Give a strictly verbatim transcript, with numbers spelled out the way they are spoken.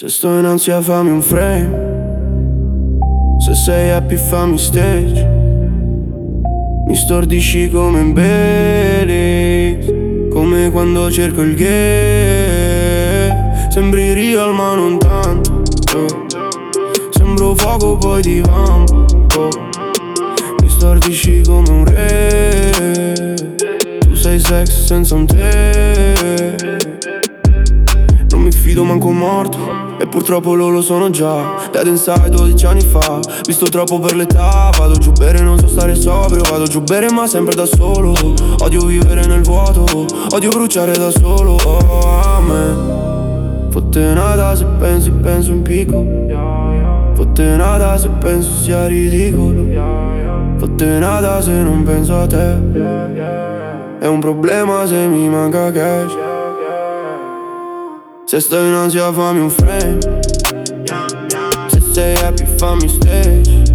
Se sto in ansia fammi un frame, se sei happy fammi stage. Mi stordisci come in Belize, come quando cerco il gay. Sembri real ma non tanto, oh. Sembro fuoco poi ti vampo, oh. Mi stordisci come un re, tu sei sex senza un te. Non mi fido manco morto, e purtroppo lo, lo sono già. Dead inside dodici anni fa, visto troppo per l'età. Vado giù bere, non so stare sobrio. Vado giù bere ma sempre da solo. Odio vivere nel vuoto, odio bruciare da solo. Oh, a me fotte nada se pensi, penso in picco. Fotte nada se penso sia ridicolo. Fotte nada se non penso a te. È un problema se mi manca cash. Se sto in ansia fammi un frame, se sei happy fammi stage.